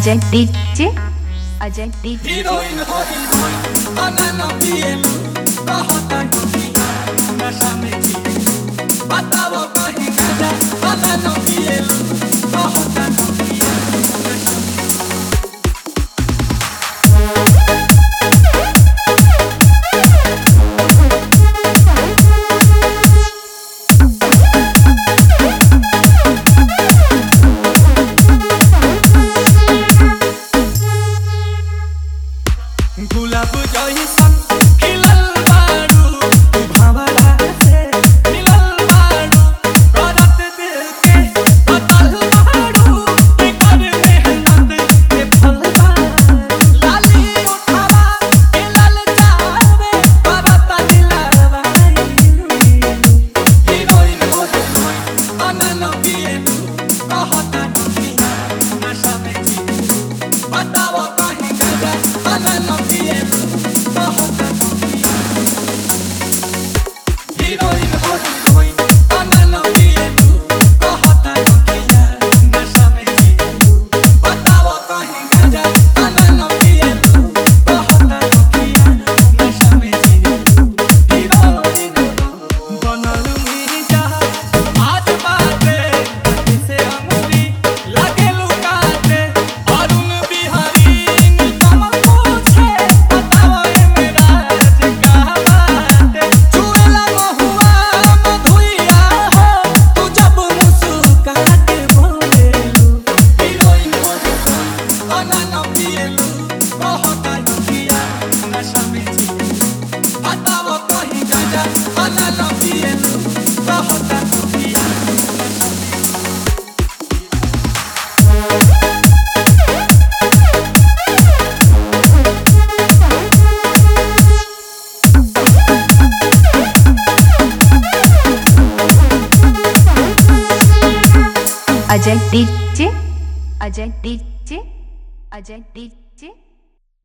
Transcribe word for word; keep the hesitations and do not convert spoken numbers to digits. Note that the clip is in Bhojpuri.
Ajay DJ Ajay DJ heroine हो हीरोइन अनन पिएलु कहता दुनिया नशा में जिए बताओ कहीं गाजा अनन पिएलु कहता दुनिया नशा में गुलाब जइसन खिलल बारू तू भंवरा से मिलल बारू करत दिल के अतल बारू की कर मेहनत के फल बारू लाली उठावा के लाल जावे करत दिलवा हीरोइन हो हीरोइन अनन पिएलु कहता दुनिया नशा में जिए बताओ कहीं गाजा अनन हीरोइन हो हीरोइन अनन पिएलु कहता दुनिया नशा में जिए बताओ कहीं गाजा अनन पिएलु कहता दुनिया नशा में जिए हीरोइन बनल मेरी जहां आज बाटे इसे अंगुली लागे लुकाते अरुण बिहारी कमल पूछे बताओ ए मेरा जगह बाटे चुएला महुआ मधुइया हो तू जब मुस्कुरात बोलेलु हीरोइन हो हीरोइन अनन पिएलु कहता दुनिया नशा में जिए बताओ कहीं गाजा अनन पिएलु कहता दुनिया नशा में Ajay DJ Ajay DJ Ajay DJ